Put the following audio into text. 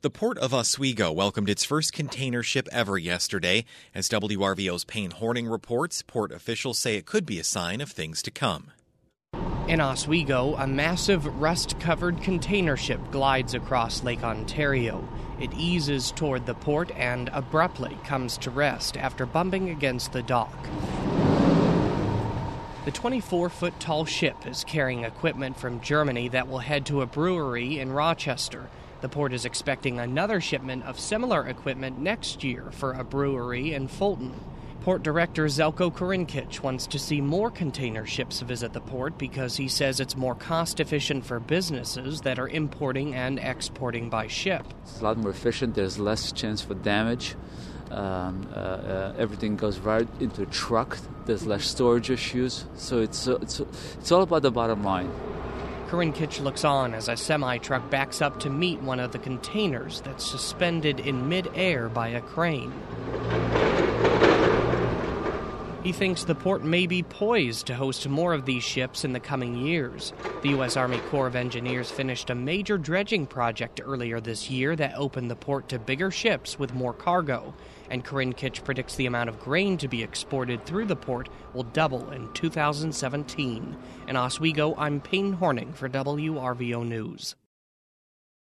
The Port of Oswego welcomed its first container ship ever yesterday. As WRVO's Payne Horning reports, port officials say it could be a sign of things to come. In Oswego, a massive rust-covered container ship glides across Lake Ontario. It eases toward the port and abruptly comes to rest after bumping against the dock. The 24-foot-tall ship is carrying equipment from Germany that will head to a brewery in Rochester. The port is expecting another shipment of similar equipment next year for a brewery in Fulton. Port Director Zeljko Korincic wants to see more container ships visit the port because he says it's more cost-efficient for businesses that are importing and exporting by ship. It's a lot more efficient. There's less chance for damage. Everything goes right into a truck. There's less storage issues. So it's all about the bottom line. Korincic looks on as a semi-truck backs up to meet one of the containers that's suspended in mid-air by a crane. He thinks the port may be poised to host more of these ships in the coming years. The U.S. Army Corps of Engineers finished a major dredging project earlier this year that opened the port to bigger ships with more cargo. And Korincic predicts the amount of grain to be exported through the port will double in 2017. In Oswego, I'm Payne Horning for WRVO News.